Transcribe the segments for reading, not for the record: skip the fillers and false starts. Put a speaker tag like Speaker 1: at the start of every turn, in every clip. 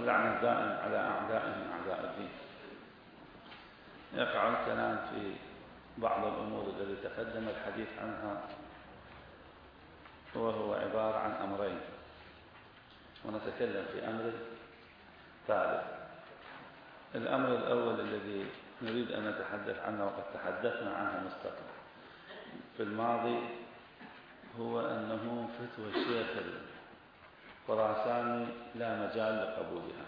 Speaker 1: واللعنة الدائم على أعدائهم أعداء الدين. يقع الكلام في بعض الأمور التي تقدم الحديث عنها، وهو عبارة عن أمرين، ونتكلم في أمر ثالث. الأمر الأول الذي نريد أن نتحدث عنه وقد تحدثنا عنه مسبقا في الماضي، هو أنه فتوى الشيخ الخراساني لا مجال لقبولها،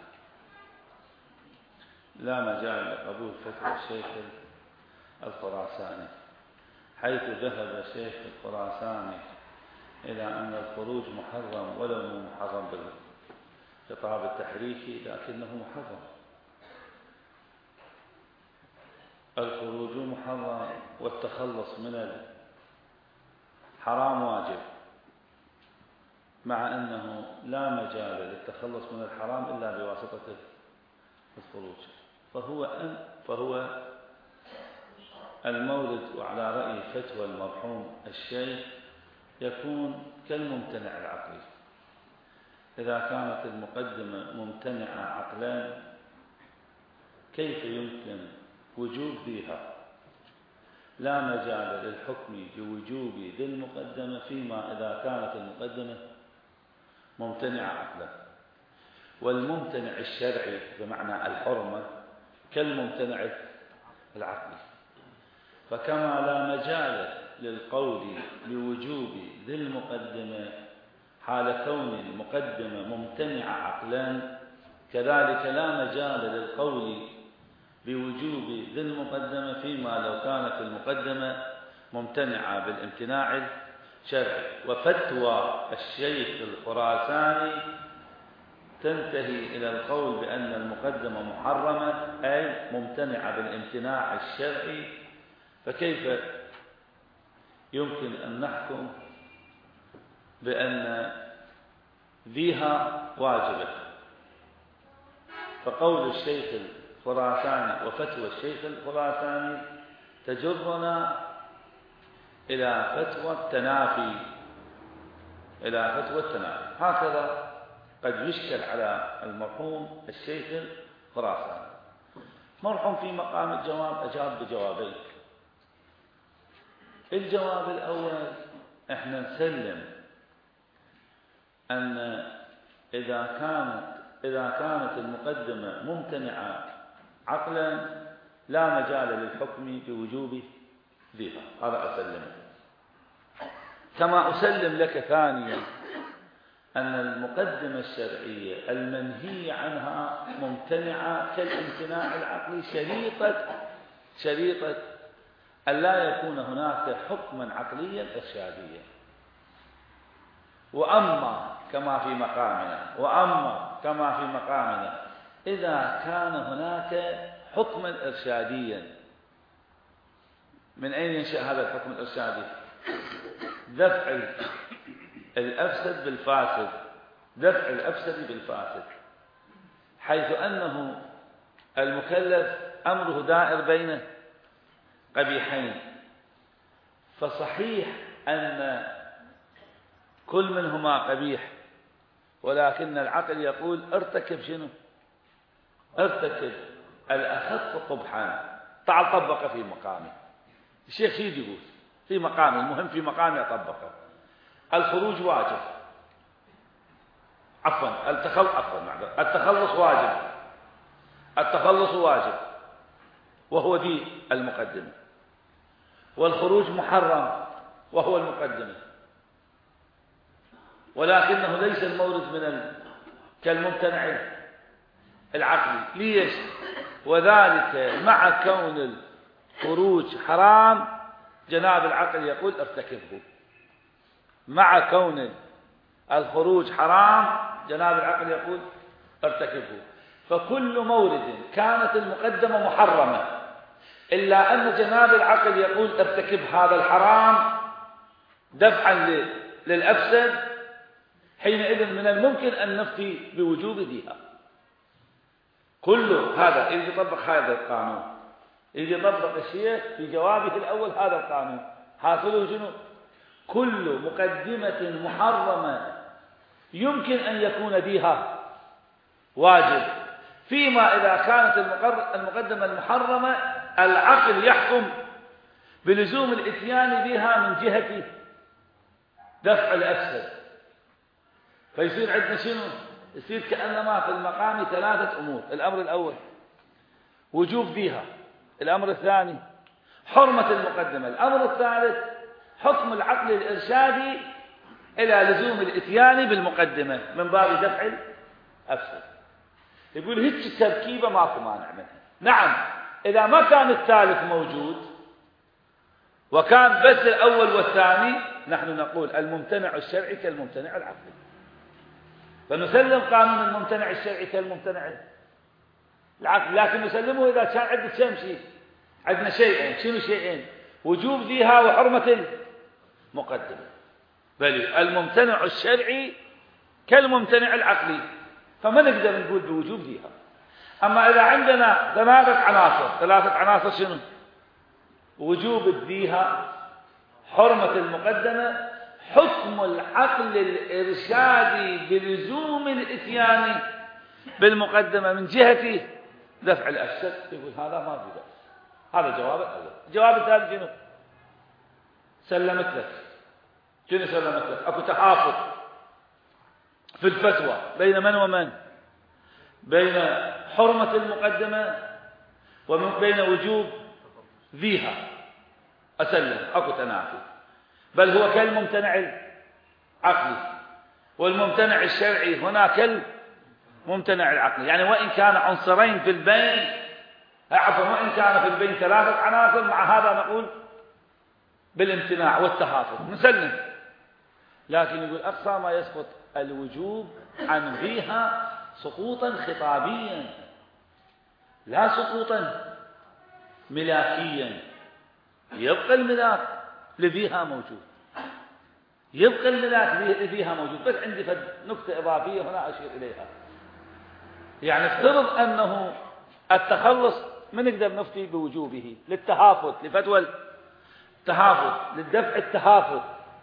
Speaker 1: لا مجال لقبول فتوى الشيخ الخراساني، حيث ذهب الشيخ الخراساني إلى أن الخروج محرم، ولو مو محرم بالخطاب التحريكي لكنه محرم. الخروج محرم والتخلص من الحرام واجب، مع أنه لا مجال للتخلص من الحرام إلا بواسطة الخروج. فهو المورد، وعلى رأي فتوى المرحوم الشيخ، يكون كالممتنع العقلي. إذا كانت المقدمة ممتنعة عقلا، كيف يمكن وجوب ذيها؟ لا مجال للحكم بوجوب ذي المقدمة فيما إذا كانت المقدمة ممتنعة عقلا. والممتنع الشرعي بمعنى الحرمة كالممتنع العقلي، فكما لا مجال للقول بوجوب ذي المقدمة حال كون المقدمة ممتنعة عقلا، كذلك لا مجال للقول بوجوب ذي المقدمة فيما لو كانت المقدمة ممتنعة بالامتناع الشرعي. وفتوى الشيخ الخراساني تنتهي إلى القول بأن المقدمة محرمة، أي ممتنعة بالامتناع الشرعي. فكيف يمكن أن نحكم بأن ذيها واجبة؟ فقول الشيخ الخراساني وفتوى الشيخ الخراساني تجرنا إلى فتوى التنافي، هكذا قد يشكل على المرحوم الشيخ الخراساني. مرحوم في مقام الجواب أجاب بجوابين. الجواب الأول، احنا نسلم أن إذا كانت المقدمة ممتنعة عقلا لا مجال للحكم بوجوب ذيها، هذا أسلمه. كما أسلم لك ثانيا أن المقدمة الشرعية المنهي عنها ممتنعة كالامتناع العقلي، شريطة أن لا يكون هناك حكما عقليا إرشاديا. وأما كما في مقامنا إذا كان هناك حكما إرشاديا، من أين ينشأ هذا الحكم الإرشادي؟ دفع الأفسد بالفاسد، حيث أنه المكلف أمره دائر بين قبيحين. فصحيح أن كل منهما قبيح، ولكن العقل يقول ارتكب الأخف قبحا. تعال طبق في مقامه. الشيخ يقول في مقامه، المهم في مقامه أطبقه. الخروج واجب، التخلص واجب وهو ذي المقدمة، والخروج محرم وهو المقدمة، ولكنه ليس المورد كالممتنع العقلي. ليش؟ وذلك مع كون الخروج حرام جناب العقل يقول ارتكبه. مع كون الخروج حرام جناب العقل يقول ارتكبه. فكل مورد كانت المقدمة محرمة إلا أن جناب العقل يقول ارتكب هذا الحرام دفعا للأفسد، حينئذ من الممكن أن نفتي بوجوب ذيها. كل هذا إذا يطبق هذا القانون، إذا يطبق الشيخ في جوابه الأول هذا القانون، حاصله شنو؟ كل مقدمة محرمة يمكن أن يكون ذيها واجب. فيما إذا كانت المقدمة المحرمة العقل يحكم بلزوم الإتيان بها من جهة دفع الأفسد. فيصير عندنا شنو؟ يصير كأنما في المقام 3 أمور. الأمر الأول وجوب ذيها، الأمر الثاني حرمة المقدمة، الأمر الثالث حكم العقل الإرشادي إلى لزوم الإتيان بالمقدمة من باب دفع الأفسد. يقول هيك التركيبة ماكو مانع منها. نعم إذا ما كان الثالث موجود وكان بس الأول والثاني نحن نقول الممتنع الشرعي كالممتنع العقلي، فنسلم قانون الممتنع الشرعي كالممتنع العقلي، لكن نسلمه إذا كان عندنا كم شيء، عندنا شيئين. شنو شيئين؟ وجوب ذيها وحرمة المقدمة. بل الممتنع الشرعي كالممتنع العقلي، فما نقدر نقول بوجوب ذيها. أما إذا عندنا 3 عناصر شنو؟ وجوب الذيها، حرمة المقدمة، حكم العقل الإرشادي بلزوم الإتيان بالمقدمة من جهة دفع الأفسد، يقول هذا ما في بأس. هذا الجواب الأول. الجواب الثاني شنو؟ سلمت لك. شنو سلمت لك؟ أكو تحافظ في الفتوى بين من ومن؟ بين حرمة المقدمة وبين وجوب ذيها. أسلم أكو تنافي، بل هو كالممتنع العقلي، والممتنع الشرعي هنا كالممتنع العقلي. يعني وإن كان عنصرين في البين، وإن كان في البين 3 عناصر، مع هذا نقول بالامتناع والتحافظ نسلم. لكن يقول أقصى ما يسقط الوجوب عن ذيها سقوطا خطابيا لا سقوطا ملاكيا. يبقى الملاك لذيها موجود، يبقى الملاك لذيها موجود. بس عندي نكتة إضافية هنا أشير إليها. يعني افترض أنه التخلص ما نقدر نفتي بوجوبه للتحافظ، لفتوى التحافظ، للدفع التحافظ.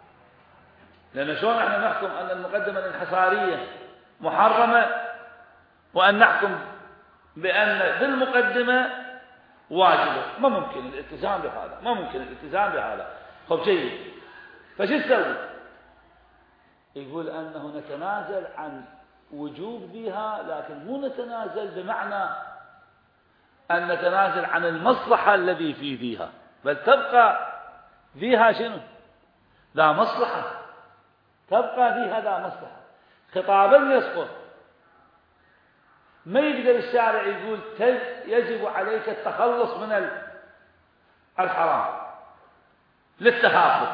Speaker 1: لأن شلون احنا نحكم أن المقدمة الانحصارية محرمة وأن نحكم بأن ذي المقدمة واجبة؟ ما ممكن الالتزام بهذا، ما ممكن الالتزام بهذا. خب جيد، فشو نسوي؟ يقول أنه نتنازل عن وجوب ذيها، لكن مو نتنازل بمعنى أن نتنازل عن المصلحة الذي في ذيها، بل تبقى ذيها شنو؟ لا مصلحة، تبقى ذيها لا مصلحة. خطابا يسقط. ما يقدر الشارع يقول يجب عليك التخلص من الحرام للتحافظ،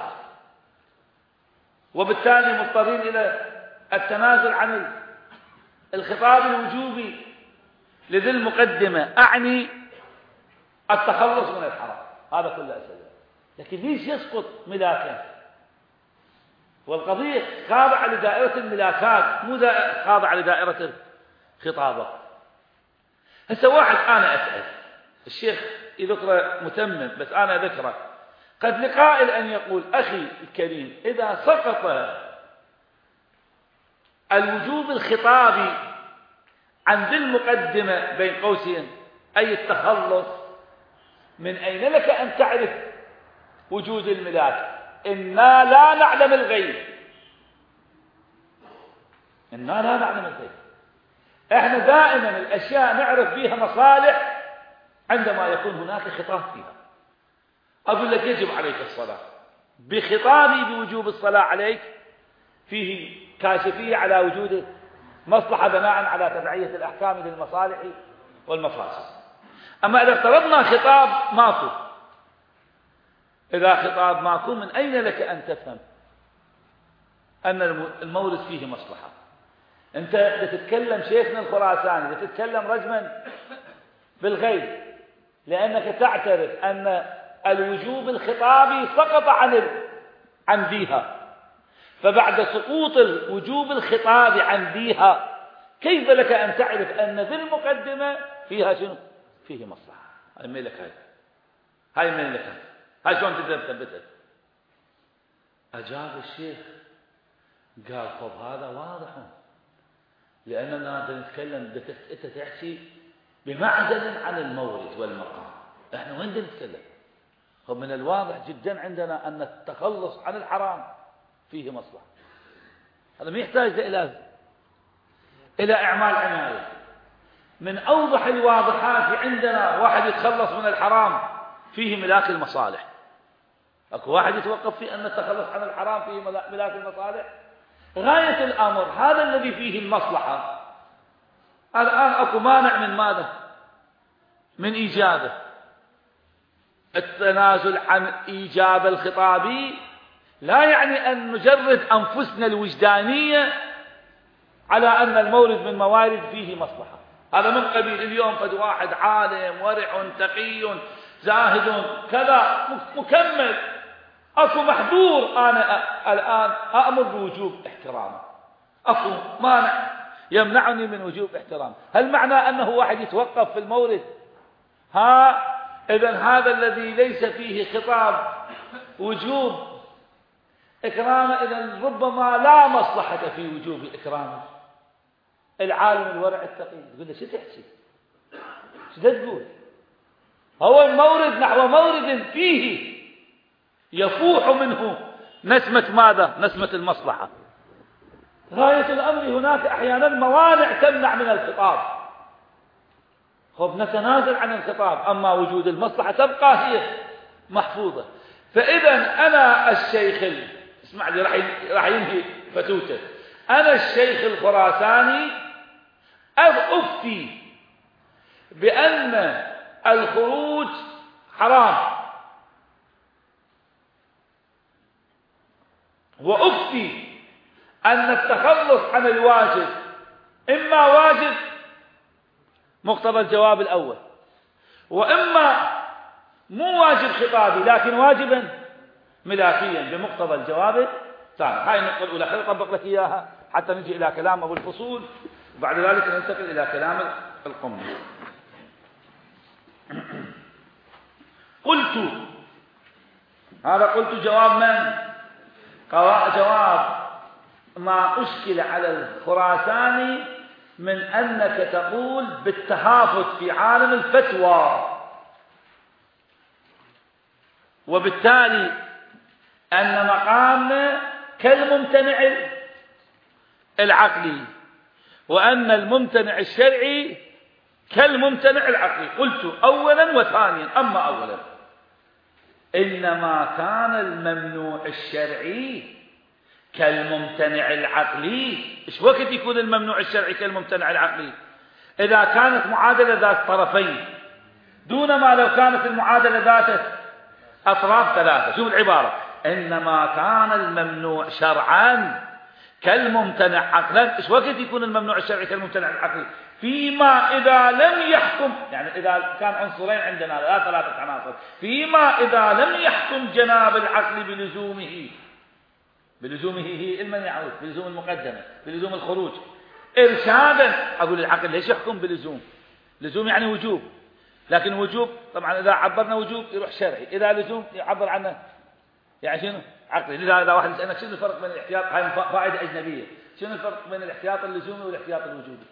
Speaker 1: وبالتالي مضطرين إلى التنازل عن الخطاب الوجوبي لذي المقدمة، أعني التخلص من الحرام. هذا كله أسئلة. لكن ليش يسقط ملاكا؟ والقضية خاضعة لدائرة الملاكات، مو خاضعة لدائرة الخطابة. هسه واحد أنا أسأل الشيخ يذكره متمم، بس أنا ذكره. قد لقائل أن يقول أخي الكريم إذا سقط الوجوب الخطابي عن ذي المقدمة بين قوسين أي التخلص، من أين لك أن تعرف وجود الملاك؟ إنا لا نعلم الغيب، إنا لا نعلم الغيب. إحنا دائما الأشياء نعرف فيها مصالح عندما يكون هناك خطاب فيها. أقول لك يجب عليك الصلاة، بخطابي بوجوب الصلاة عليك فيه كاشفية على وجود مصلحة بناء على تبعية الأحكام للمصالح والمفاسد. أما إذا افترضنا خطاب ماكو، إذا خطاب ماكو من أين لك أن تفهم أن المورد فيه مصلحة؟ أنت تتكلم شيخنا الخراساني، تتكلم رجما بالغيب، لأنك تعترف أن الوجوب الخطابي سقط عن ذيها. فبعد سقوط الوجوب الخطابي عن ذيها كيف لك أن تعرف أن ذي المقدمة فيها شنو؟ فيه مصلحة. هاي من لك هاي من لك هاي شلون تقدر تثبتها؟ أجاب الشيخ قال طب هذا واضح، لأننا نتكلم أنت تحكي بمعزل عن المورد والمقام. احنا وين نتكلم؟ من الواضح جدا عندنا أن التخلص عن الحرام فيه مصلحة. هذا ما يحتاج إلى إعمال عناية. من أوضح الواضحات عندنا واحد يتخلص من الحرام فيه ملاك المصالح. أكو واحد يتوقف في أن التخلص عن الحرام فيه ملاك المصالح. غاية الأمر هذا الذي فيه المصلحة الآن أكو مانع من ماذا؟ من إيجابه. التنازل عن إيجاب الخطاب لا يعني أن نجرد أنفسنا الوجدانية على أن المورد من موارد فيه مصلحة. هذا من قبيل اليوم قد واحد عالم ورع تقي زاهد كذا مكمل، أكو محظور أنا الآن أأمر بوجوب احترامه، أكو مانع يمنعني من وجوب احترامه. هل معنى أنه واحد يتوقف في المورد؟ إذن هذا الذي ليس فيه خطاب وجوب إكرامه إذن ربما لا مصلحة في وجوب إكرامه. العالم الورع التقي يقول له شو تحكي؟ شو تقول؟ هو المورد نحو مورد فيه يفوح منه نسمة ماذا؟ نسمة المصلحة. غاية الأمر هناك أحيانا موانع تمنع من الخطاب. نتنازل عن الخطاب، أما وجود المصلحة تبقى هي محفوظة. فإذا أنا الشيخ اسمع لي راح ينهي فتوته. أنا الشيخ الخراساني أفتي بأن الخروج حرام، وأفتي أن التخلص عن الواجب إما واجب مقتضى الجواب الأول، وإما مو واجب خطابي لكن واجبا ملاكيا بمقتضى الجواب الثاني. هاي النقطة الأولى خليني أطبق لك إياها حتى نجي إلى كلام أبو الفصول، وبعد ذلك ننتقل إلى كلام القمي. قلت هذا قلت جواب من؟ جواب ما أشكل على الخراساني من أنك تقول بالتهافت في عالم الفتوى، وبالتالي أن مقامنا كالممتنع العقلي، وأن الممتنع الشرعي كالممتنع العقلي. قلت أولا وثانيا. أما أولا إنما كان الممنوع الشرعي كالممتنع العقلي. إيش وقت يكون الممنوع الشرعي كالممتنع العقلي؟ إذا كانت معادلة ذات طرفين، دون ما لو كانت المعادلة ذات أطراف ثلاثة. شوف العبارة: إنما كان الممنوع شرعا كالممتنع عقلا. إيش وقت يكون الممنوع الشرعي كالممتنع العقلي؟ فيما إذا لم يحكم، يعني إذا كان عنصرين عندنا لا ثلاثة عناصر، فيما إذا لم يحكم جناب العقل بلزومه هي المن يعود بلزوم المقدمة، بلزوم الخروج إرشادا. أقول العقل ليش يحكم بلزوم؟ لزوم يعني وجوب، لكن وجوب طبعا إذا عبرنا وجوب يروح شرعي، إذا لزوم يعبر عنه يعني شنو؟ عقلي. لذا إذا واحد يسألك شنو الفرق بين الاحتياط، هاي فائدة أجنبية، شنو الفرق بين الاحتياط اللزومي والاحتياط الوجوبي؟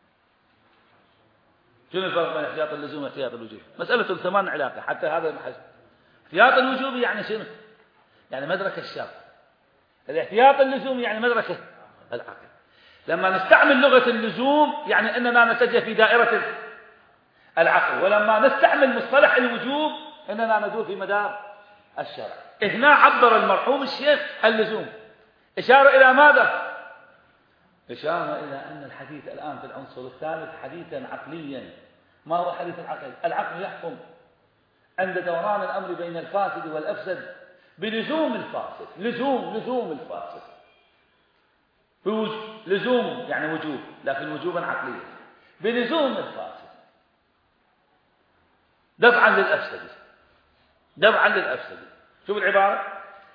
Speaker 1: شنو الفرق بين الاحتياط اللزومي والاحتياط الوجوبي؟ مسألة ثمان علاقة حتى هذا المحل. الاحتياط الوجوبي يعني شنو؟ يعني مدرك الشرع. الاحتياط اللزومي يعني مدرك العقل. لما نستعمل لغة اللزوم يعني أننا نتجه في دائرة العقل، ولما نستعمل مصطلح الوجوب أننا ندور في مدار الشرع. هنا عبر المرحوم الشيخ اللزوم، إشارة إلى ماذا؟ إشارة إلى أن الحديث الآن في العنصر الثالث حديثا عقليا. ما هو حديث العقل؟ العقل يحكم عند دوران الأمر بين الفاسد والأفسد بلزوم الفاسد. لزوم الفاسد، لزوم يعني وجوب، لكن وجوبا عقليا بلزوم الفاسد دفعا للأفسد. شوف العبارة: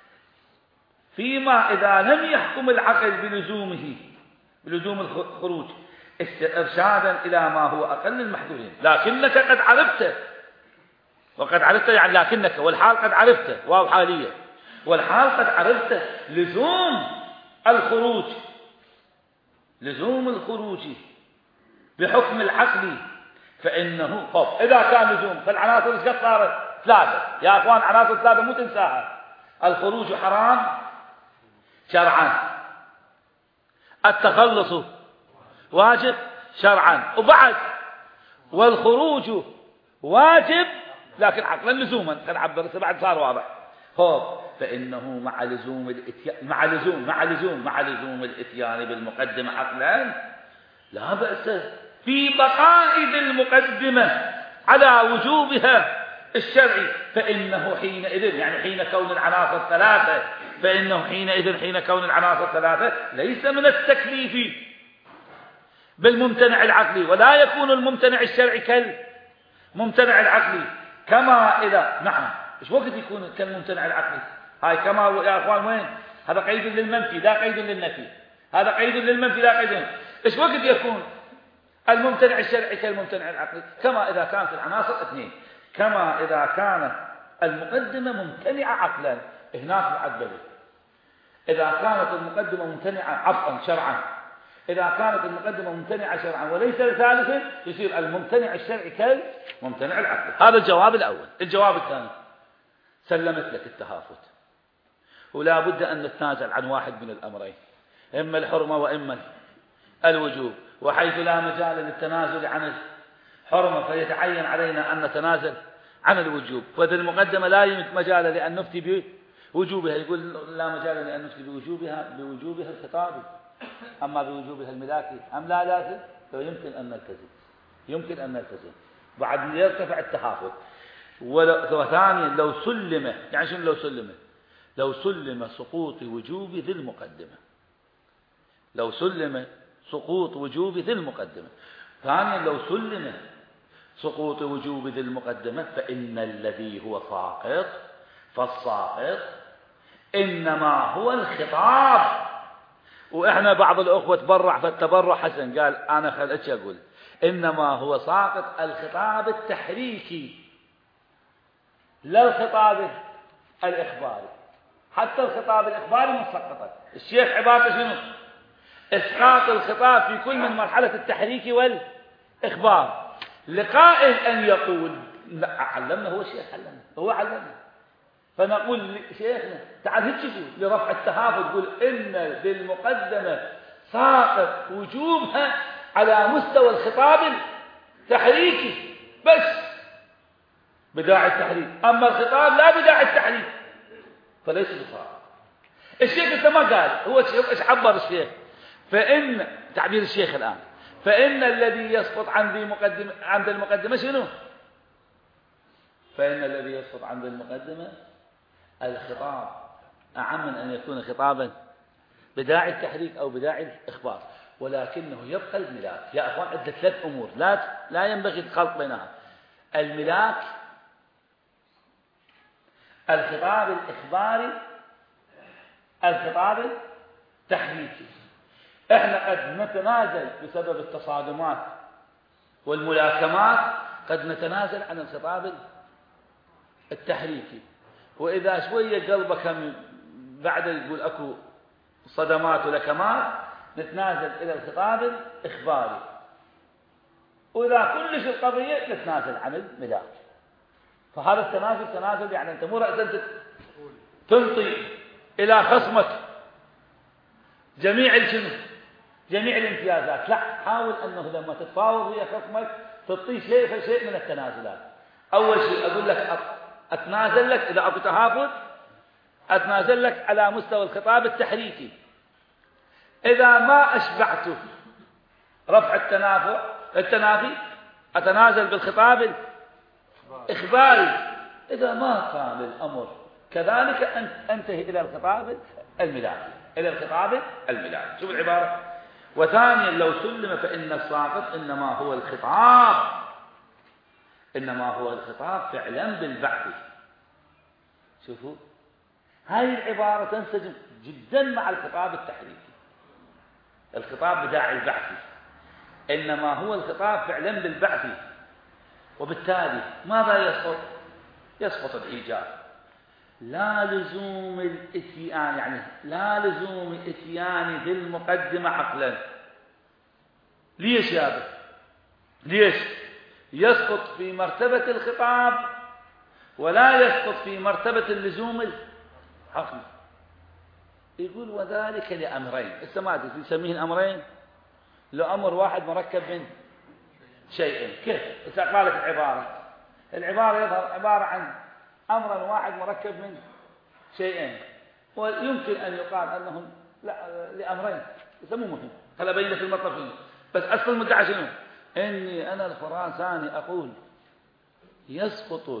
Speaker 1: فيما إذا لم يحكم العقل بلزوم الخروج إرشادا إلى ما هو أقل المحذورين. لكنك قد عرفته، وقد عرفت يعني لكنك، والحال قد عرفته، واو حالية، والحال قد عرفته لزوم الخروج لزوم الخروج بحكم العقل فإنه إذا كان لزوم فالعناصر ايش قد صارت؟ ثلاثة يا أخوان، عناصر ثلاثة مو تنساها. الخروج حرام شرعا، التخلص واجب شرعا، وبعد والخروج واجب لكن عقلا لزوما، كنعبر بعد صار واضح. فإنه مع لزوم الإتيان بالمقدمة عقلا لا بأس في بقاء ذي المقدمة على وجوبها الشرعي، فإنه حينئذ يعني حين كون العناصر ثلاثة، حين كون العناصر ثلاثة ليس من التكليف بالممتنع العقلي، ولا يكون الممتنع الشرعي كالممتنع العقلي. كما إذا نعم ايش وقت يكون كالممتنع العقلي؟ هاي كما يا اخوان وين؟ هذا قيد للمنفي لا قيد للنفي، هذا قيد للمنفي لا قيد للنفي. ايش وقت يكون الممتنع الشرعي كالممتنع العقلي؟ كما إذا كانت العناصر اثنين، كما إذا كانت المقدمة ممتنعة عقلا، هناك بعد إذا كانت المقدمة ممتنعة عقلا شرعا، إذا كانت المقدمة ممتنعة شرعا وليس ثالثا يصير الممتنع الشرعي كالممتنع العقلي. هذا الجواب الأول. الجواب الثاني سلمت لك التهافت، ولا بد أن نتنازل عن واحد من الأمرين، إما الحرمة وإما الوجوب، وحيث لا مجال للتنازل عن الحرمة فيتعين علينا أن نتنازل عن الوجوب. فذي المقدمة لا يوجد مجال لأن نفتي بوجوبها، يقول لا مجال لأن نفتي بوجوبها الخطابي، أما بوجوبها الملاكي أم لا لازم، يمكن أن نلتزم بعد يرتفع التحافظ. وثانيا لو سلم، يعني شنو لو سلم سقوط وجوب ذي المقدمة، لو سلم سقوط وجوب ذي المقدمة. ثانيا لو سلم سقوط وجوب ذي المقدمة فإن الذي هو ساقط فالساقط إنما هو الخطاب. وإحنا بعض الأخوة تبرع، فالتبرع حسن، قال أنا خلتش أقول إنما هو ساقط الخطاب التحريكي لا الخطاب الإخباري. حتى الخطاب الإخباري مسقطة. الشيخ عبارته شنو؟ إسقاط الخطاب في كل من مرحلة التحريك والإخبار. لقائل أن يقول علمنا، هو الشيخ علمنا، فنقول شيخنا تعال هيك شوف لرفع التهافت، تقول إن بالمقدمة ساقط وجوبها على مستوى الخطاب التحريكي بس بداعي التحريك، أما الخطاب لا بداعي التحريك فليس بساقط. الشيخ انت ما قال، هو ايش عبر الشيخ؟ فإن تعبير الشيخ الآن فإن الذي يسقط عند المقدمة شنو؟ فإن الذي يسقط عند المقدمة الخطاب، أعم من أن يكون خطابا بداعي التحريك أو بداعي الإخبار، ولكنه يبقى الملاك. يا أخوان عندنا ثلاث أمور لا ينبغي الخلط بينها: الملاك، الخطاب الإخباري، الخطاب التحريكي. احنا قد نتنازل بسبب التصادمات والملاكمات، قد نتنازل عن الخطاب التحريكي، وإذا شوية قلبك بعد يقول أكو صدمات ولكمات نتنازل إلى الخطاب الإخباري، وإذا كلش القضية نتنازل عن الملاك. فهذا التنازل يعني أنت مو رأسا تنطي إلى خصمك جميع الامتيازات، لا، حاول أنه لما تتفاوض ويا خصمك تعطيه شيء من التنازلات. أول شيء أقول لك أتنازل لك إذا أكو تهافت، أتنازل لك على مستوى الخطاب التحريكي. إذا ما أشبعت رفع التنافي أتنازل بالخطاب الإخباري. إذا ما كان الأمر كذلك أنتهي إلى الخطاب الملاكي. شوف العبارة. وثانيا لو سلم فإن الساقط إنما هو الخطاب فعلا بالبعث. شوفوا هاي العبارة تنسجم جدا مع الخطاب التحريكي. الخطاب بداعي البعث، إنما هو الخطاب فعلا بالبعث، وبالتالي ماذا يسقط الإيجاب. لا لزوم الإتيان، يعني لا لزوم إتيان بالمقدمة عقلا، ليش يابه؟ ليش يسقط في مرتبة الخطاب ولا يسقط في مرتبة اللزوم العقلي؟ يقول وذلك لأمرين. السمادس يسميه الأمرين، لأمر واحد مركب من شيئين. كيف؟ إذا قالت العبارة يظهر عبارة عن أمر واحد مركب من شيئين، ويمكن أن يقال أنهم لأمرين. يسموه مهم، هلا بين في المطلب. بس أصل المدعى شنو؟ إني أنا الخراساني أقول يسقط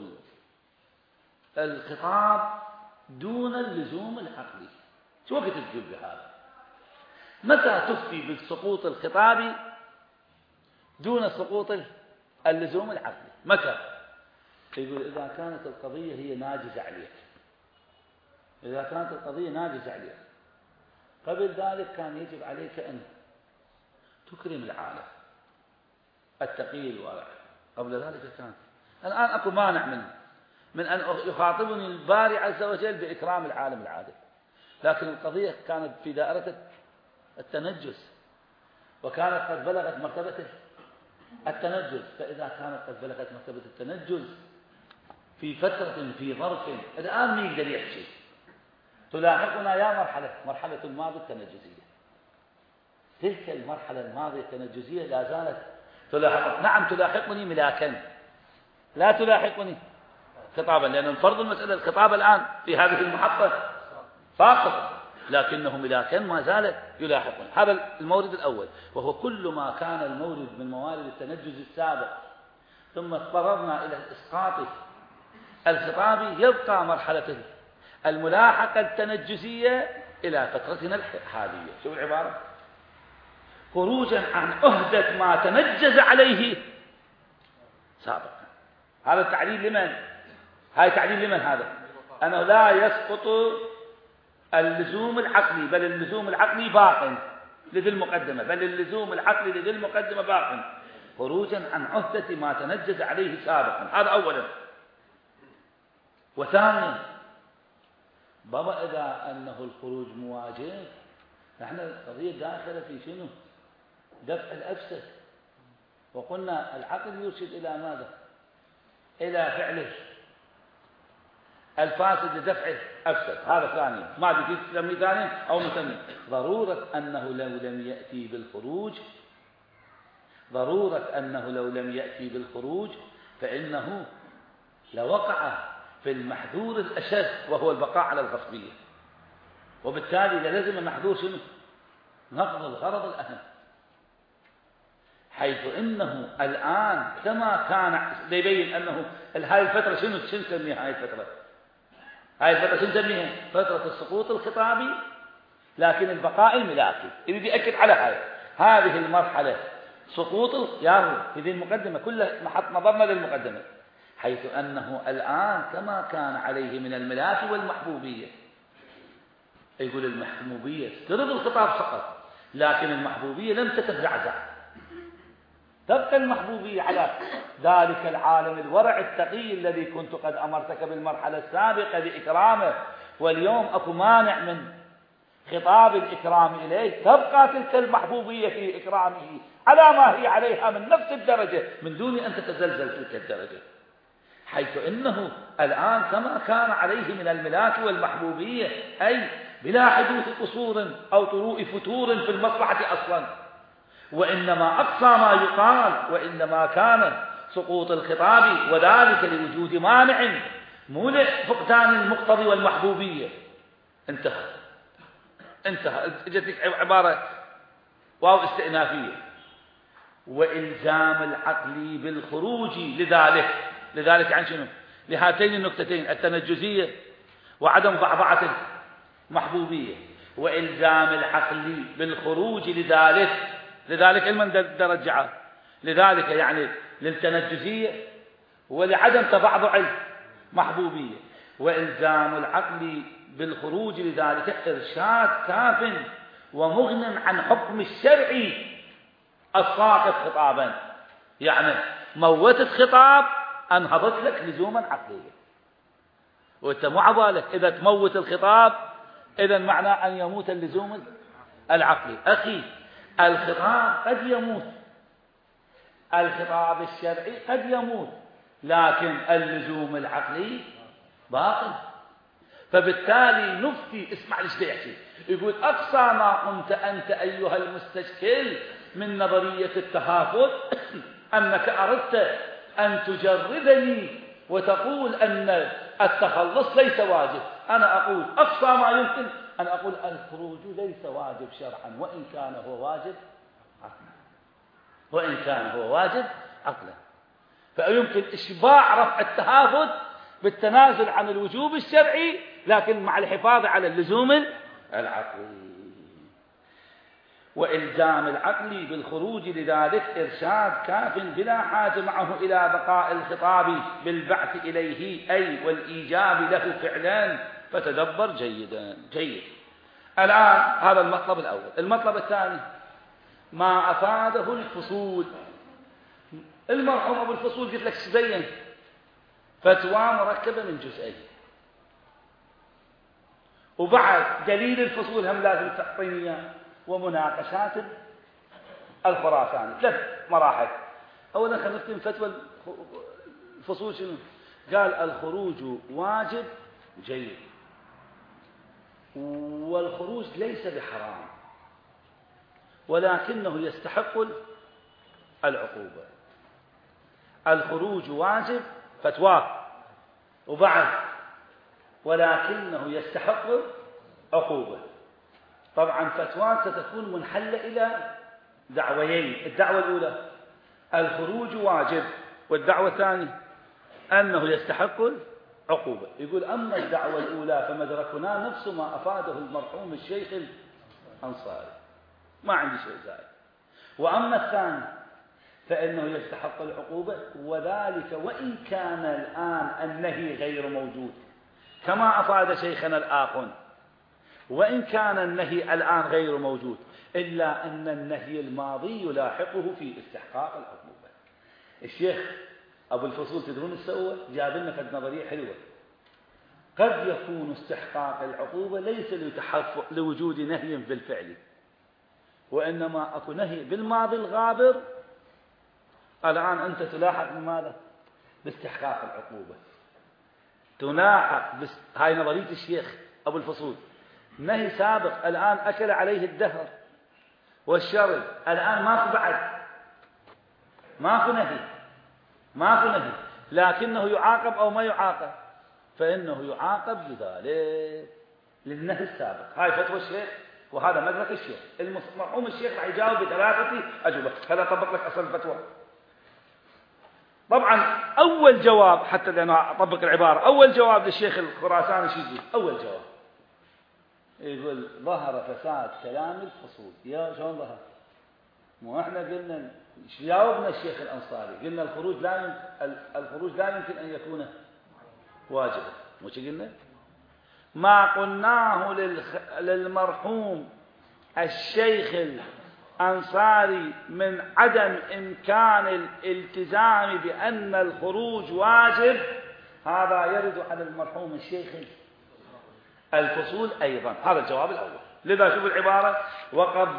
Speaker 1: الخطاب دون اللزوم العقلي. شو وقت تقول بهذا؟ متى تفتي بسقوط الخطاب دون سقوط اللزوم العقلي؟ متى؟ يقول إذا كانت القضية هي ناجزة عليك. إذا كانت القضية ناجزة عليك، قبل ذلك كان يجب عليك أن تكرم العالم التقي الورع. قبل ذلك كان. الآن أكو مانع من أن يخاطبني الباري عز وجل بإكرام العالم العادل، لكن القضية كانت في دائرة التنجس، وكانت قد بلغت مرتبة التنجس. فإذا كانت قد بلغت مرتبة التنجس في فترة في ظرف الآن ما يقدر يحكي، تلاحقنا يا مرحلة الماضي التنجزية. تلك المرحلة الماضية التنجزية لا زالت تلاحق. نعم تلاحقني ملاكا، لا تلاحقني خطابا، لأن فرض المسألة الخطاب الآن في هذه المحطة فاقط، لكنه ملاكا ما زال يلاحقني. هذا المورد الأول، وهو كل ما كان المورد من موارد التنجز السابق ثم اضطررنا إلى الإسقاط الخطابي، يبقى مرحلة الملاحقة التنجزية إلى فترتنا الحالية. شوف العبارة: خروجا عن عهدة ما تنجز عليه سابقا. هذا التعليل لمن؟ هاي تعليل لمن هذا؟ أنه لا يسقط اللزوم العقلي، بل اللزوم العقلي باق لذي المقدمة، بل اللزوم العقلي لذي المقدمة باق، خروجا عن عهدة ما تنجز عليه سابقا. هذا أولا. وثانيا، بابا إذا أنه الخروج مواجه، نحن القضية داخلة في شنو؟ دفع الأفسد. وقلنا العقل يرشد إلى ماذا؟ إلى فعله الفاسد لدفع الأفسد. هذا ثانيا. ما أدري تسمي ثانيا أو نسمي ضرورة أنه لو لم يأتي بالخروج فإنه لوقع في المحذور الأشد، وهو البقاء على الغصبية. وبالتالي لازم المحذور شنو؟ نقض الغرض الأهم، حيث إنه الآن كما كان يبين أنه هاي الفترة شنو نسميها؟ هاي الفترة شنو نسميها؟ فترة السقوط الخطابي، لكن البقاء الملاكي. يريد يأكد على هذه المرحلة سقوط في ذي المقدمة كلها محط نظرنا للمقدمة، حيث أنه الآن كما كان عليه من الملاك والمحبوبية. يقول المحبوبية ترد الخطاب سقط، لكن المحبوبية لم تتزعزع، تبقى المحبوبية على ذلك العالم الورع التقي الذي كنت قد أمرتك بالمرحلة السابقة بإكرامه، واليوم أكو مانع من خطاب الإكرام إليه، تبقى تلك المحبوبية في إكرامه على ما هي عليها من نفس الدرجة من دون أن تتزلزل تلك الدرجة، حيث إنه الآن كما كان عليه من الملاك والمحبوبية، أي بلا حدوث قصور أو طروء فتور في المصلحة أصلا، وإنما أقصى ما يقال وإنما كان سقوط الخطاب، وذلك لوجود مانع مو فقدان المقتضي والمحبوبية. انتهى. جتك عبارة واو استئنافية. وإلزام العقل بالخروج لذلك عن شنو؟ لهاتين النكتتين التنجزية وعدم ضعضعة المحبوبية. وإلزام العقل بالخروج لذلك المن درجعه، لذلك يعني للتنجزية ولعدم تضعضع المحبوبية. وإلزام العقل بالخروج لذلك إرشاد كاف ومغن عن حكم الشرع الساقط خطابا، يعني موتت خطاب أنهضت لك لزوما عقليا. وأنت مو عبالك إذا تموت الخطاب إذا معنى أن يموت اللزوم العقلي. أخي الخطاب قد يموت الخطاب الشرعي قد يموت، لكن اللزوم العقلي باقي. فبالتالي نفتي، اسمع ليش يحكي، يقول أقصى ما قمت أنت أيها المستشكل من نظرية التهافت أنك أردت أن تجردني وتقول أن التخلص ليس واجب. أنا أقول أقصى ما يمكن أن أقول الخروج ليس واجب شرعا، وإن كان هو واجب عقلا، وإن كان هو واجب عقلا. فيمكن إشباع رفع التهافت بالتنازل عن الوجوب الشرعي، لكن مع الحفاظ على اللزوم العقلي وإلزام العقل بالخروج. لذلك إرشاد كاف بلا حاجة معه إلى بقاء الخطاب بالبعث إليه، أي والإيجاب له فعلا، فتدبر جيدا. جيد. الآن هذا المطلب الأول. المطلب الثاني ما أفاده الفصول. المرحوم أبو الفصول قلت لك زين فتوى مركبة من جزئين، وبعد دليل الفصول هم لازم تعطيني إياه، ومناقشات الخراساني. 3 مراحل. أولا خلينا نختم فتوى الفصول شنو؟ قال الخروج واجب جيد، والخروج ليس بحرام، ولكنه يستحق العقوبة. الخروج واجب فتوى، وبعد ولكنه يستحق عقوبة. طبعا فتوى ستكون منحلة إلى دعويين. الدعوة الأولى الخروج واجب، والدعوة الثانية أنه يستحق العقوبة. يقول أما الدعوة الأولى فمدركنا نفس ما أفاده المرحوم الشيخ الأنصاري، ما عندي شيء زائد. وأما الثاني فإنه يستحق العقوبة، وذلك وإن كان الآن النهي غير موجود، كما أفاد شيخنا الآخر، وإن كان النهي الآن غير موجود، إلا أن النهي الماضي يلاحقه في استحقاق العقوبة. الشيخ أبو الفصول تدرون السؤال جاب لنا فد نظرية حلوة. قد يكون استحقاق العقوبة ليس لوجود نهي بالفعل، وإنما أكو نهي بالماضي الغابر، الآن أنت تلاحق بماذا؟ باستحقاق العقوبة. تلاحق هاي نظرية الشيخ أبو الفصول. نهي سابق الآن أكل عليه الدهر والشرب، الآن ماكو بعد، ماكو نهي، لكنه يعاقب أو ما يعاقب، فإنه يعاقب بذلك للنهي السابق. هاي فتوى الشيخ، وهذا مدرك الشيخ. المرحوم الشيخ راح يجاوب ب3 أجوبة. هذا طبق لك أصل الفتوى. طبعا أول جواب، حتى لأنه أطبق العبارة، أول جواب للشيخ الخراساني شو يقول؟ أول جواب يقول ظهر فساد كلام الفصول. يا شلون ظهر؟ مو احنا قلنا جاوبنا الشيخ الأنصاري، قلنا الخروج لا يمكن أن يكون واجبا، مو شو قلنا؟ ما قلناه للمرحوم الشيخ الأنصاري من عدم إمكان الالتزام بأن الخروج واجب، هذا يرد على المرحوم الشيخ الفصول أيضا. هذا الجواب الأول. لذا شوف العبارة، وقد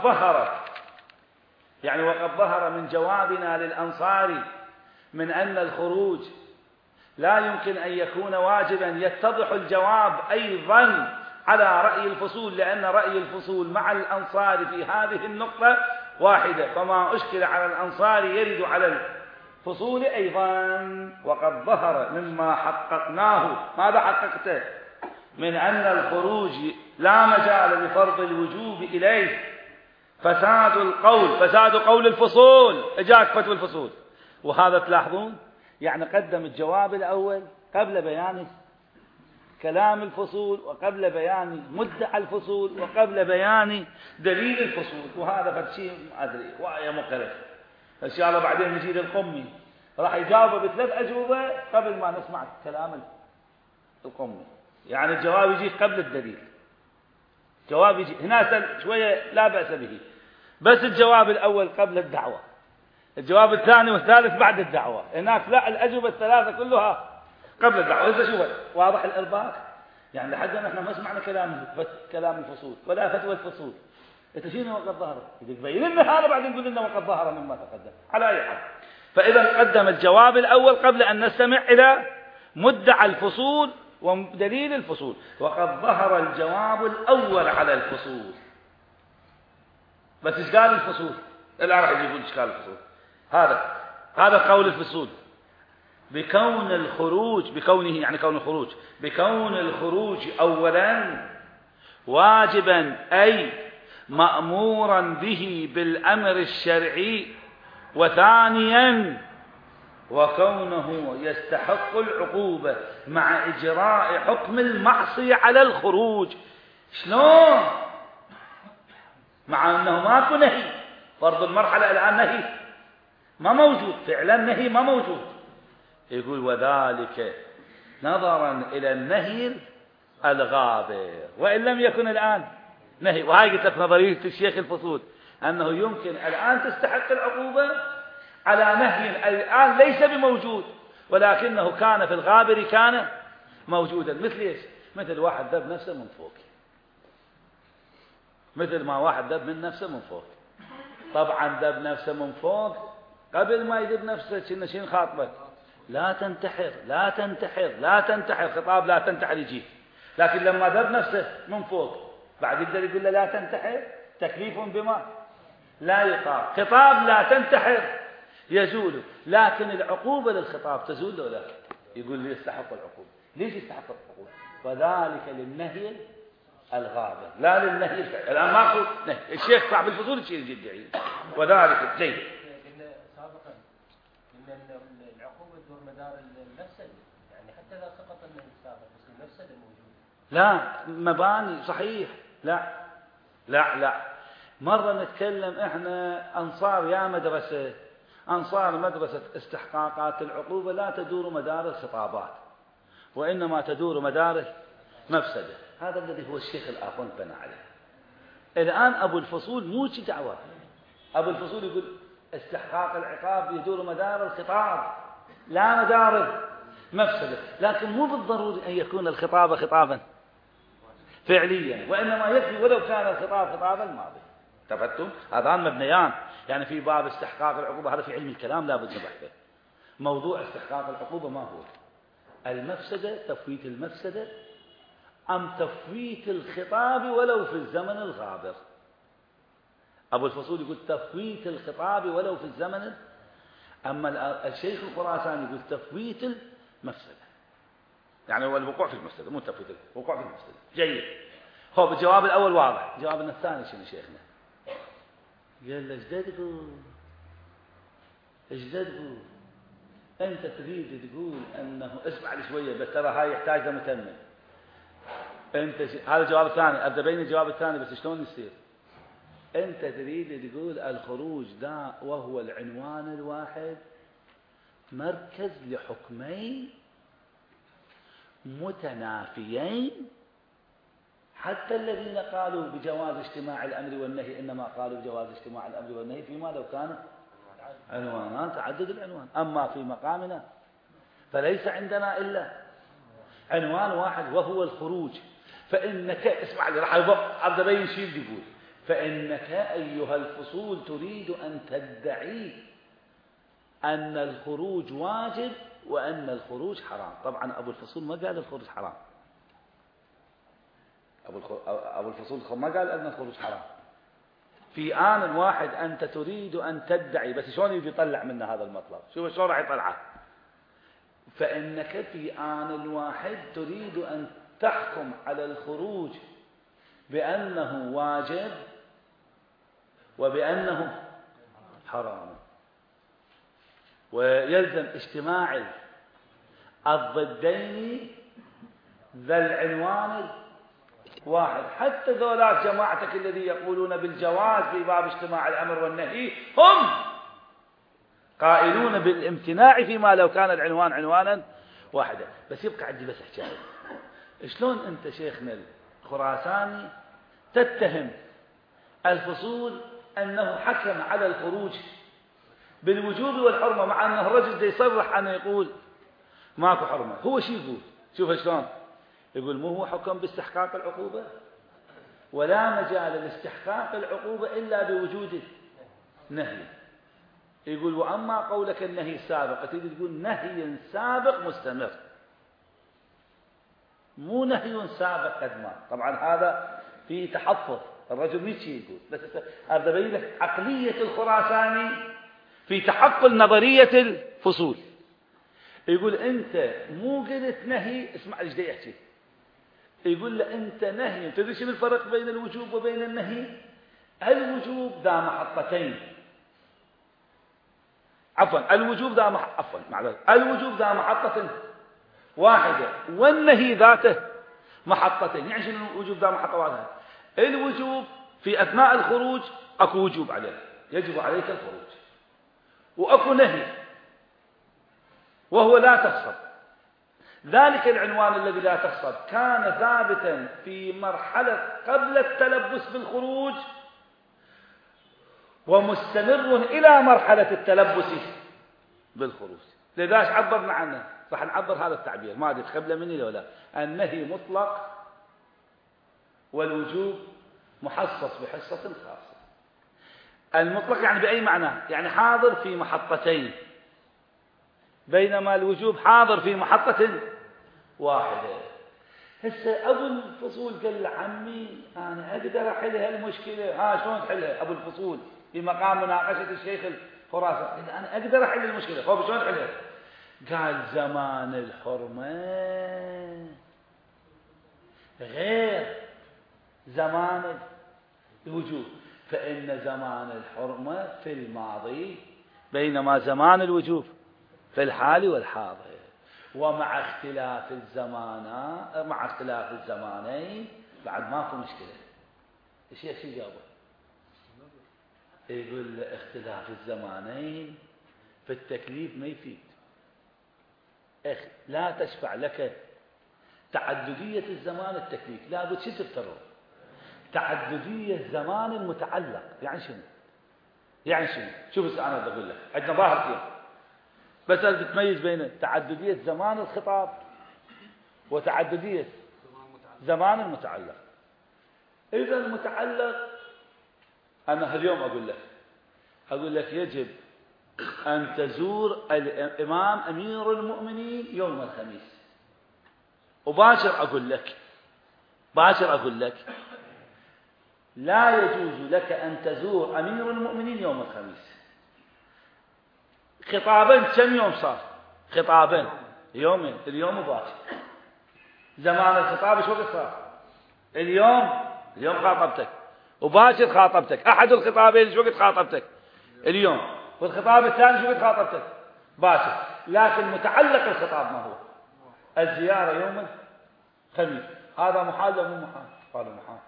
Speaker 1: ظهر من جوابنا للأنصاري من أن الخروج لا يمكن أن يكون واجبا، يتضح الجواب أيضا على رأي الفصول، لأن رأي الفصول مع الأنصاري في هذه النقطة واحدة، فما أشكل على الأنصاري يرد على الفصول أيضا. وقد ظهر مما حققناه، ماذا حققته؟ من أن الخروج لا مجال لفرض الوجوب إليه فساد قول الفصول. اجاك فتوى الفصول، وهذا تلاحظون يعني قدم الجواب الأول قبل بيان كلام الفصول، وقبل بيان مدعى الفصول، وقبل بيان دليل الفصول. وهذا فشيء ما أدري وآية مختلف. إن شاء الله بعدين نجي للقمي راح يجاوب ب3 أجوبة قبل ما نسمع كلام القمي. يعني الجواب يجي قبل الدليل، جواب يجي هنا شوية لا بأس به، بس الجواب الأول قبل الدعوة، الجواب الثاني والثالث بعد الدعوة. هناك لا، الأجوبة ال3 كلها قبل الدعوة. إذا شوف واضح الإرباك، يعني لحد ما احنا ما سمعنا كلام الفصول ولا فتوى الفصول. انت شنو وقد ظهر؟ تبين لنا هذا بعدين نقول لنا وقد ظهر مما تقدم. على أي حال،
Speaker 2: فإذا قدم الجواب الأول قبل أن نستمع إلى مدعى الفصول ودليل الفصول، وقد ظهر الجواب الأول على الفصول. بس إشكال الفصول الآن راح يجيبون إشكال الفصول. هذا قول الفصول بكون الخروج، بكونه يعني كون الخروج، بكون الخروج أولا واجبا أي مأمورا به بالأمر الشرعي، وثانيا وكونه يستحق العقوبة مع إجراء حكم المعصية على الخروج. شلون؟ مع أنه ماكو نهي، فرض المرحلة الآن نهي ما موجود، فعلا نهي ما موجود. يقول وذلك نظرا إلى النهي الغابر وإن لم يكن الآن نهي. وهاي قلت لك نظرية الشيخ الفصول أنه يمكن الآن تستحق العقوبة على نهي الآن ليس بموجود، ولكنه كان في الغابر كان موجودا. مثل إيش؟ مثل واحد دب نفسه من فوق، مثل ما واحد دب من نفسه من فوق. طبعا دب نفسه من فوق قبل ما يدب نفسه شنو خاطبه؟ لا تنتحر لا تنتحر لا تنتحر، خطاب لا تنتحر يجي. لكن لما دب نفسه من فوق بعد يقدر يقول له لا تنتحر، تكليف بما لا يطاق. خطاب لا تنتحر يزول، لكن العقوبة للخطاب تزول ولا لا؟ يقول لي يستحق العقوبة. ليش يستحق العقوبة؟ وذلك للنهي الغابر لا للنهي الفعل. الآن ماكو نهي. الشيخ صاحب الفصول يشيل يدعي وذلك زين.
Speaker 3: قلنا سابقا ان العقوبة تدور مدار المفسدة، يعني حتى اذا سقط النهي السابق بس المفسدة موجودة.
Speaker 2: لا مباني صحيح. لا مرة نتكلم احنا انصار يا مدرسة، انصار مدرسة استحقاقات العقوبة لا تدور مدار الخطابات وانما تدور مدار المفسدة. هذا الذي هو الشيخ الآخوند بنى عليه. الآن أبو الفصول مو دعوة. أبو الفصول يقول استحقاق العقاب يدور مدار الخطاب لا مدار المفسدة، لكن مو بالضروري أن يكون الخطاب خطابا فعليا، وإنما يكفي ولو كان الخطاب خطابا ماضي. تفتم؟ هذان مبنيان. يعني في باب استحقاق العقوبة هذا في علم الكلام لا بد نبحثه. موضوع استحقاق العقوبة ما هو؟ المفسدة، تفويت المفسدة أم تفويت الخطاب ولو في الزمن الغابر؟ أبو الفصول يقول تفويت الخطاب ولو في الزمن، أما الشيخ الخراساني يقول تفويت المفسدة، يعني هو الوقوع في المفسدة مو تفويت الوقوع في المفسدة. جيد. هو الجواب الأول واضح. جوابنا الثاني شنو شيخنا؟ قال له ايش تقول؟ أنت تريد تقول أنه اسمع لي شوية بس ترى هاي يحتاج لمتمم. هذا الجواب الثاني. أبدأ بين الجواب الثاني بس شلون يصير؟ أنت تريد تقول الخروج دا وهو العنوان الواحد مركز لحكمين متنافيين، حتى الذين قالوا بجواز اجتماع الأمر والنهي إنما قالوا بجواز اجتماع الأمر والنهي فيما لو كان عنوانان تعدد العنوان. أما في مقامنا فليس عندنا إلا عنوان واحد وهو الخروج. فإنك اسمع لي راح أبدأ بين شيء يقول فإنك أيها الفصول تريد أن تدعي أن الخروج واجب وأن الخروج حرام. طبعا أبو الفصول ما قال الخروج حرام. أبو الفصول ما قال أن الخروج حرام. في آن واحد أنت تريد أن تدعي، بس شلون يجي يطلع منا هذا المطلب؟ شوف شلون راح يطلعه. فإنك في آن واحد تريد أن تحكم على الخروج بأنه واجب وبأنه حرام، ويلزم اجتماع الضدين ذا العنوان واحد. حتى ذولاك جماعتك الذي يقولون بالجواز في باب اجتماع الأمر والنهي هم قائلون بالامتناع فيما لو كان العنوان عنوانا واحدا. بس يبقى عندي بس حكاية. شلون أنت شيخنا الخراساني تتهم الفصول أنه حكم على الخروج بالوجوب والحرمة مع أنه الرجل يصرح أنه يقول ماكو حرمة؟ هو شو يقول؟ شوف شلون يقول مو هو حكم باستحقاق العقوبة ولا مجال لاستحقاق العقوبة إلا بوجود نهي. يقول وأما قولك النهي سابق تريد تقول نهي سابق مستمر، مو نهي سابق قد ما. طبعا هذا فيه تحفظ، الرجل مش يقول، بس أريد أبين لك عقلية الخراساني في تحقق نظرية الفصول. يقول أنت مو قلت نهي، اسمع ايش دا يحكي، يقول له أنت نهي، تدري شنو الفرق بين الوجوب وبين النهي؟ الوجوب ذا محطتين، الوجوب ذا الوجوب ذا محطة واحدة، والنهي ذاته محطتين. يعني شنو الوجوب ذا محطة واحدة؟ الوجوب في أثناء الخروج أكو وجوب عليك، يجب عليك الخروج، وأكو نهي وهو لا تغصب. ذلك العنوان الذي لا تغصب كان ثابتا في مرحلة قبل التلبس بالخروج، ومستمر إلى مرحلة التلبس بالخروج. لذا عبرنا عنه، راح نعبر هذا التعبير، ما أدري قبل مني لو لا. النهي مطلق والوجوب محصص بحصة خاصة. المطلق يعني بأي معنى؟ يعني حاضر في محطتين، بينما الوجوب حاضر في محطة واحدة. هسه أبو الفصول قال لعمي أنا أقدر أحلها المشكلة. شلون تحلها أبو الفصول في مقام مناقشة الشيخ الخراساني؟ أنا أقدر أحل المشكلة. طيب شلون تحلها؟ قال زمان الحرمة غير زمان الوجوب، فإن زمان الحرمة في الماضي بينما زمان الوجوب في الحال والحاضر. ومع اختلاف الزمانين بعد ماكو مشكلة. ايش جابه؟ يقول اختلاف الزمانين في التكليف ما يفيد، لا تشفع لك تعددية الزمان التكليف، لابد شو تفترض؟ تعددية زمان المتعلق. يعني شنو؟ شوف أنا بقول لك عندنا ظاهرتين، بس تميز بين تعددية زمان الخطاب وتعددية زمان المتعلق. إذا المتعلق أنا اليوم أقول لك يجب أن تزور الإمام أمير المؤمنين يوم الخميس، وباشر أقول لك لا يجوز لك أن تزور أمير المؤمنين يوم الخميس. خطابا كم يوم صار؟ خطابا يومين، اليوم وباكر. زمان الخطاب شو وقت صار؟ اليوم خاطبتك، وباكر خاطبتك. أحد الخطابين شو وقت خاطبتك؟ اليوم. والخطاب الثاني شو وقت خاطبتك؟ باكر. لكن متعلق الخطاب ما هو؟ الزيارة يوم الخميس. هذا محال ولا مو محال؟ قالوا محال.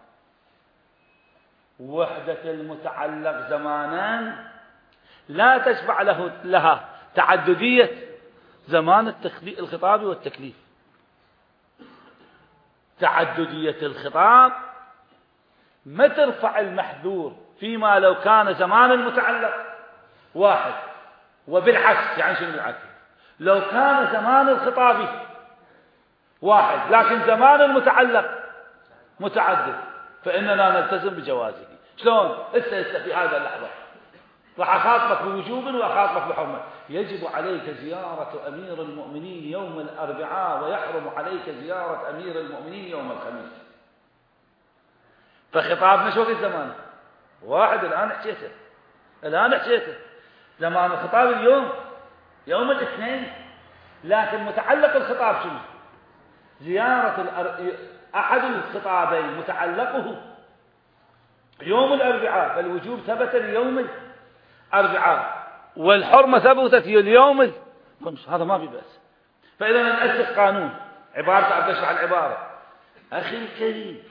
Speaker 2: وحدة المتعلق زمانا لا تشبع لها تعددية زمان الخطاب والتكليف. تعددية الخطاب ما ترفع المحذور فيما لو كان زمان المتعلق واحد، وبالعكس. يعني شنو بالعكس؟ لو كان زمان الخطاب واحد لكن زمان المتعلق متعدد فإننا نلتزم بجوازه. شلون؟ هسه في هذا اللحظة راح أخاطبك بوجوب وأخاطبك بحرمة. يجب عليك زيارة أمير المؤمنين يوم الأربعاء، ويحرم عليك زيارة أمير المؤمنين يوم الخميس. فخطابنا شو في زمان واحد. الآن حكيته زمان الخطاب اليوم يوم الاثنين، لكن متعلق الخطاب شنو؟ زيارة أحد الخطابين متعلقه يوم الأربعاء، فالوجوب ثبت اليوم الأربعاء والحرمة ثبتت اليوم الخميس. هذا ما في بأس. فإذا نأسس قانون عبارة عبد أشرح العبارة. أخي الكريم،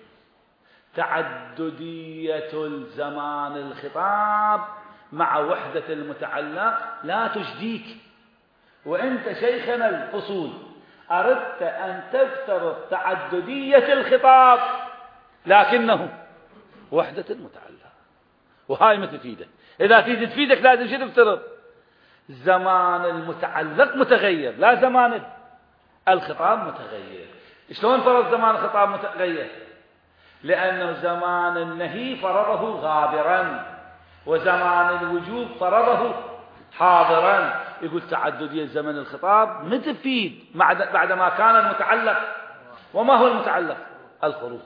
Speaker 2: تعددية الزمان الخطاب مع وحدة المتعلق لا تجديك. وأنت شيخنا الفصول أردت أن تفترض تعددية الخطاب لكنه وحدة المتعلق، وهاي ما تفيدك. إذا تفيدك لازم شو تفترض؟ زمان المتعلق متغير، لا زمان الخطاب متغير. شلون فرض زمان الخطاب متغير؟ لأنه زمان النهي فرضه غابرا، وزمان الوجوب فرضه حاضرا. يقول تعددية زمن الخطاب ما تفيد بعدما كان المتعلق. وما هو المتعلق؟ الخروج.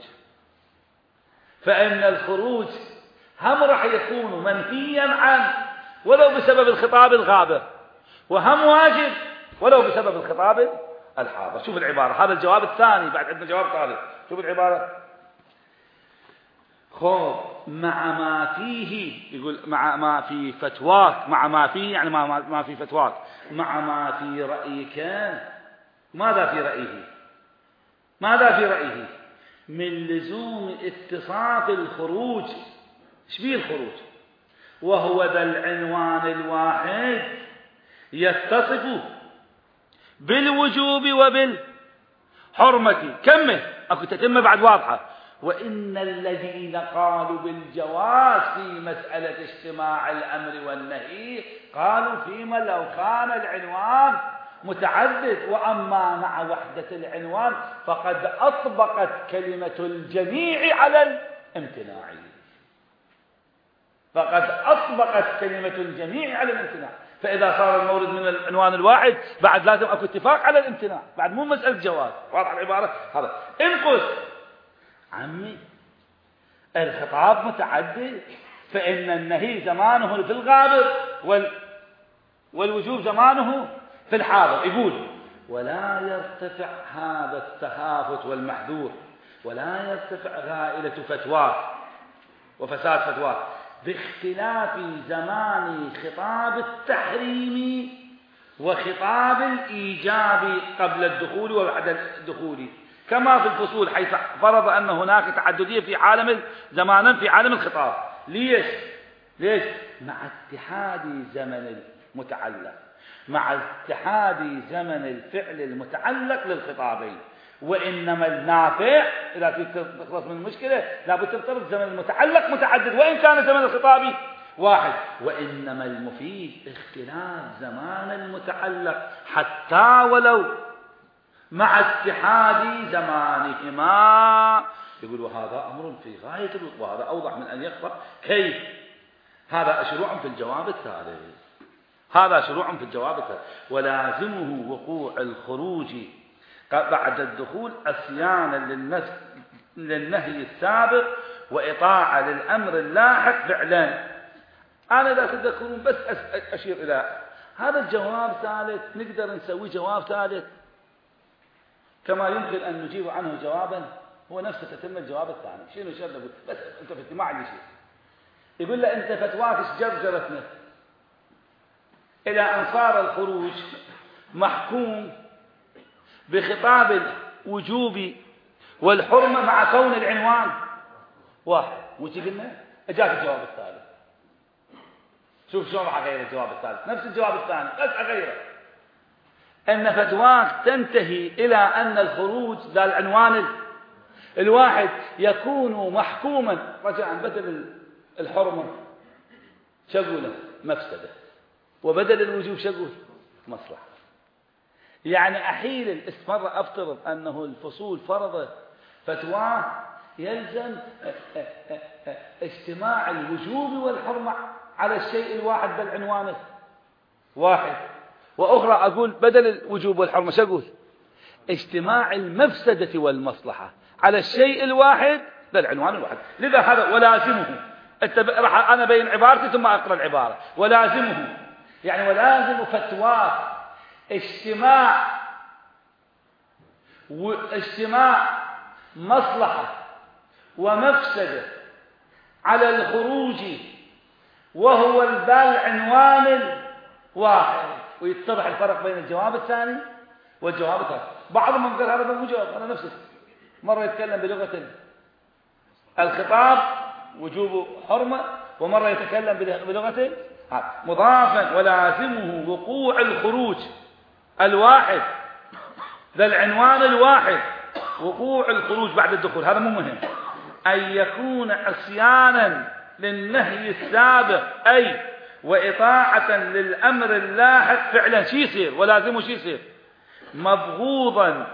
Speaker 2: فإن الخروج هم راح يكون منفيا عنه ولو بسبب الخطاب الغابر، وهم واجب ولو بسبب الخطاب الحاضر. شوف العبارة، هذا الجواب الثاني، بعد عندنا جواب ثالث. شوف العبارة: خب مع ما فيه، يقول مع ما في فتواك، مع ما فيه يعني ما في فتواك، مع ما في رأيك. ماذا في رأيه؟ ماذا في رأيه؟ من لزوم اتصاف الخروج. ايش بيه الخروج؟ وهو ذا العنوان الواحد يتصف بالوجوب وبالحرمة. كمل، اكو تتمة بعد واضحة. وإن الذين قالوا بالجواز في مسألة اجتماع الأمر والنهي قالوا فيما لو كان العنوان متعدد، وأما مع وحدة العنوان فقد أطبقت كلمة الجميع على الامتناع. فقد أطبقت كلمة الجميع على الامتناع. فإذا صار المورد من العنوان الواحد بعد لازم أكو اتفاق على الامتناع، بعد مو مسألة جواز. واضح العبارة؟ هذا انقص عمي الخطاب متعدد، فإن النهي زمانه في الغابر والوجوب زمانه في الحاضر. يقول: ولا يرتفع هذا التخافت والمحذور، ولا يرتفع غائلة فتواه وفساد فتواه باختلاف زمان خطاب التحريم وخطاب الإيجاب قبل الدخول وبعد الدخول، كما في الفصول، حيث فرض أن هناك تعددية في عالم زمانا في عالم الخطاب. ليش؟ مع اتحاد زمن المتعلق، مع اتحاد زمن الفعل المتعلق للخطابين. وإنما النافع إذا تخلص من المشكلة لابد تفترض زمن المتعلق متعدد وإن كان زمن الخطاب واحد. وإنما المفيد اختلاف زمان المتعلق حتى ولو مع اتحاد زمانهما. يقول: وهذا أمر في غاية وهذا أوضح من أن يخفى. كيف؟ هذا شروع في الجواب الثالث. ولازمه وقوع الخروج بعد الدخول عصيانا للنهي السابق وإطاعة للأمر اللاحق فعلا. أنا إذا تذكرون بس أشير إلى هذا الجواب ثالث، نقدر نسوي جواب ثالث كما يمكن أن نجيب عنه جوابا هو نفسه تتم الجواب الثاني. شنو شرط؟ بس أنت في اجتماع لي شيء يقول له: أنت فتواك جرجرتنا إلى أن صار الخروج محكوم بخطاب الوجوب والحرمة مع كون العنوان واحد. وش قلنا؟ أجاك الجواب الثالث. شوف شلون راح أغير الجواب الثالث، نفس الجواب الثاني بس أغيره. أن فتواك تنتهي إلى أن الخروج ذا العنوان الواحد يكون محكوما رجعا بدل الحرمة شقوله مفسدة، وبدل الوجوب شقول مصلحة. يعني أحيل مرة أفترض أنه الفصول فرض فتواه يلزم اجتماع الوجوب والحرمة على الشيء الواحد بالعنوان واحد، وأخرى أقول بدل الوجوب والحرمة شقول اجتماع المفسدة والمصلحة على الشيء الواحد بالعنوان الواحد. لذا هذا ولازمه. راح أنا بين عبارتي ثم أقرأ العبارة. ولازمه يعني ولازم فتواه اجتماع مصلحة ومفسدة على الخروج وهو ذا العنوان الواحد. ويتضح الفرق بين الجواب الثاني والجواب الثالث. بعضهم قال هذا مو جواب، أنا نفسه مرة يتكلم بلغة الخطاب وجوب حرمة، ومرة يتكلم بلغة مضافا. ولازمه وقوع الخروج الواحد ذا العنوان الواحد، وقوع الخروج بعد الدخول. هذا مو مهم. أن يكون عصيانا للنهي السابق أي وإطاعة للأمر اللاحق فعلا. شي يصير ولازمه شي يصير مبغوضا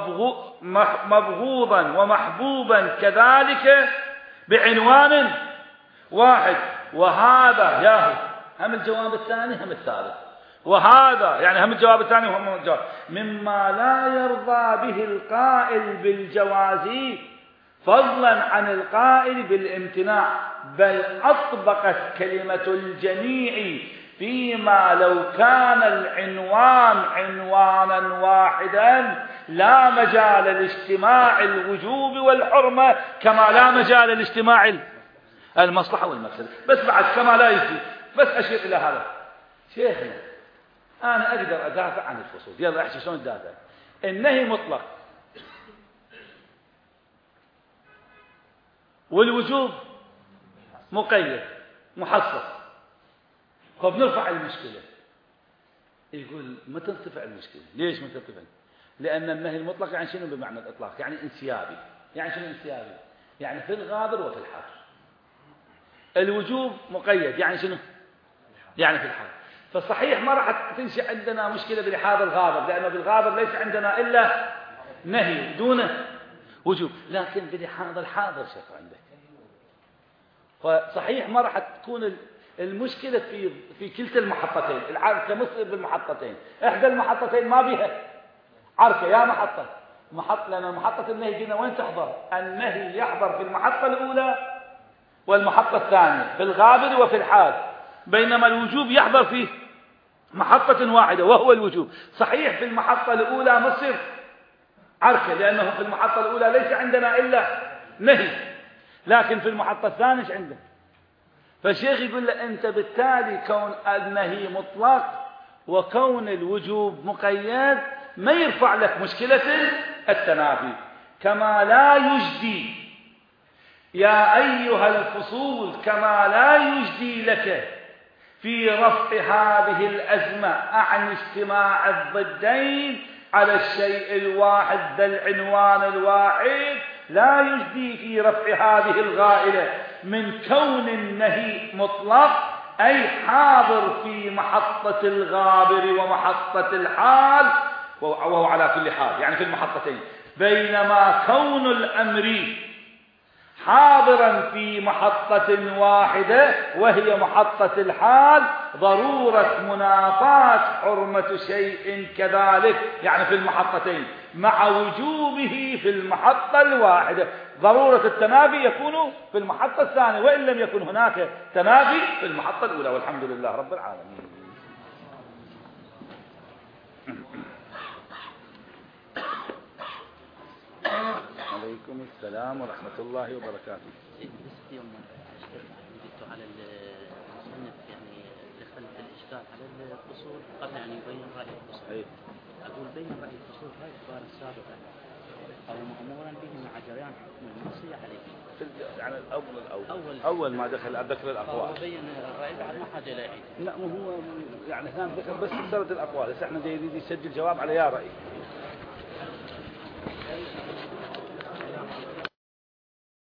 Speaker 2: ومحبوبا كذلك بعنوان واحد. وهذا ياهو هم الجواب الثاني هم الثالث. وهذا يعني هم الجواب الثاني وهم الجواب مما لا يرضى به القائل بالجواز فضلا عن القائل بالامتناع، بل أطبقت كلمة الجميع فيما لو كان العنوان عنوانا واحدا لا مجال لاجتماع الوجوب والحرمة كما لا مجال لاجتماع المصلحة والمفسدة. بس بعد كما لا يجي، بس أشير إلى هذا. شيخنا أنا أقدر أدافع عن الفصول، يلا أحكي شلون أدافع. النهي مطلق والوجوب مقيد محصر، طب نرفع المشكلة. يقول ما ترتفع المشكلة. ليش ما ترتفع؟ لأن النهي المطلق يعني شنو بمعنى الإطلاق؟ يعني انسيابي. يعني شنو انسيابي؟ يعني في الغابر وفي الحاضر. الوجوب مقيد يعني شنو؟ يعني في الحاضر. فصحيح ما راح تنشأ عندنا مشكلة بلحاظ الغابر، لأنه بالغابر ليس عندنا إلا نهي دون وجوب، لكن بلحاظ الحاضر شيخ عندك. فصحيح ما راح تكون المشكلة في كلتا المحطتين، العركة مصر بالمحطتين، إحدى المحطتين ما بها عركة يا محطة، لأن محطة النهي قلنا وين تحضر؟ النهي يحضر في المحطة الأولى والمحطة الثانية، في الغابر وفي الحال، بينما الوجوب يحضر في محطة واحدة وهو الوجوب. صحيح في المحطة الأولى مصر عركة، لأنه في المحطة الأولى ليس عندنا إلا نهي، لكن في المحطة الثانية ايش عندنا؟ فالشيخ يقول له أنت بالتالي كون النهي مطلق وكون الوجوب مقيد ما يرفع لك مشكلة التنافي، كما لا يجدي يا أيها الفصول كما لا يجدي لك في رفع هذه الأزمة عن اجتماع الضدين على الشيء الواحد ذا العنوان الواحد، لا يجدي في رفع هذه الغائلة من كون النهي مطلق أي حاضر في محطة الغابر ومحطة الحال، وهو على كل حال يعني في المحطتين، بينما كون الأمر حاضرا في محطة واحدة وهي محطة الحال ضرورة منافاة حرمة شيء كذلك يعني في المحطتين مع وجوبه في المحطة الواحدة. ضرورة التنافي يكون في المحطة الثانية، وإن لم يكن هناك تنافي في المحطة الأولى، والحمد لله رب العالمين. عليكم السلام ورحمة الله وبركاته.
Speaker 4: بس يوم جئت على المصنف يعني دخلت الإشكال على الفصول قبل أن يبين رأي الفصول. أقول بين رأي الفصول هاي العبارة السابقة أو مأمورا به مع جريان حكم المعصية عليه.
Speaker 2: يعني أول ما دخل ذكر الأقوال.
Speaker 4: هو بين الرأي بعد ما حاجة لا يعيد.
Speaker 2: لا هو يعني هنا ذكر بس سلسلة الأقوال، بس احنا يريد يسجل جواب على يا رأي.